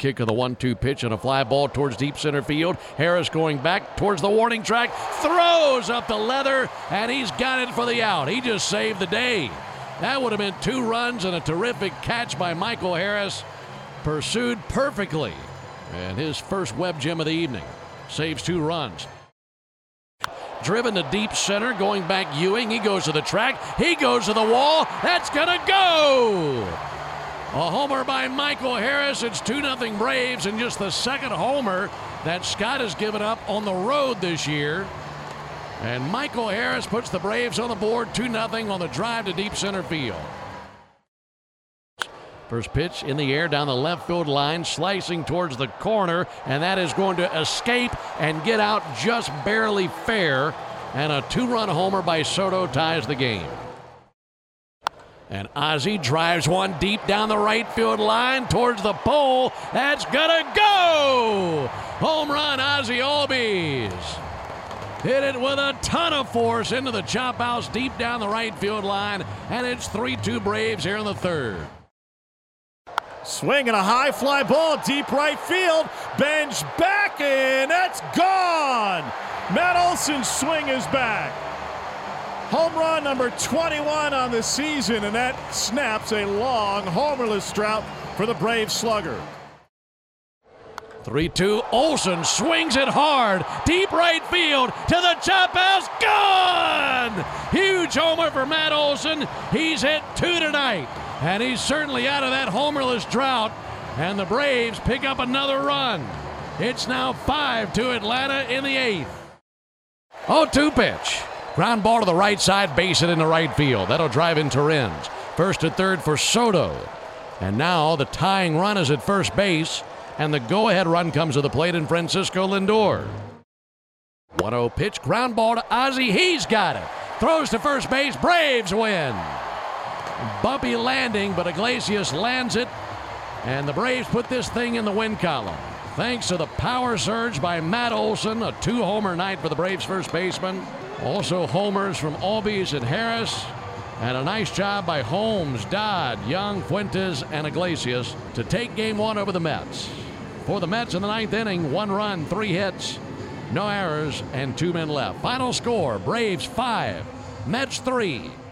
kick of the 1-2 pitch and a fly ball towards deep center field. Harris going back towards the warning track, throws up the leather, and he's got it for the out. He just saved the day. That would have been 2 runs and a terrific catch by Michael Harris. Pursued perfectly. And his first web gem of the evening. Saves 2 runs. Driven to deep center, going back Ewing. He goes to the track. He goes to the wall. That's going to go! A homer by Michael Harris. It's 2-0 Braves, and just the second homer that Scott has given up on the road this year. And Michael Harris puts the Braves on the board 2-0 on the drive to deep center field. First pitch in the air down the left field line, slicing towards the corner, and that is going to escape and get out just barely fair. And a 2-run homer by Soto ties the game. And Ozzie drives one deep down the right field line towards the pole. That's gonna go! Home run, Ozzie Albies. Hit it with a ton of force into the chop house deep down the right field line, and it's 3-2 Braves here in the third. Swing and a high fly ball, deep right field. Bench back, and that's gone. Matt Olson's swing is back. Home run number 21 on the season, and that snaps a long homerless drought for the Braves slugger. 3-2, Olson swings it hard, deep right field to the chop house, gone! Huge homer for Matt Olson. He's hit 2 tonight, and he's certainly out of that homerless drought, and the Braves pick up another run. It's now 5-2 Atlanta in the 8th. 0-2 pitch. Ground ball to the right side, base it in the right field. That'll drive in Torrens. First to third for Soto. And now the tying run is at first base, and the go-ahead run comes to the plate in Francisco Lindor. 1-0 pitch, ground ball to Ozzie. He's got it. Throws to first base. Braves win. Bumpy landing, but Iglesias lands it, and the Braves put this thing in the win column. Thanks to the power surge by Matt Olson, a 2-homer night for the Braves first baseman. Also homers from Albies and Harris, and a nice job by Holmes, Dodd, Young, Fuentes, and Iglesias to take game 1 over the Mets. For the Mets in the 9th inning, 1 run, 3 hits, no errors, and 2 men left. Final score, Braves 5, Mets 3.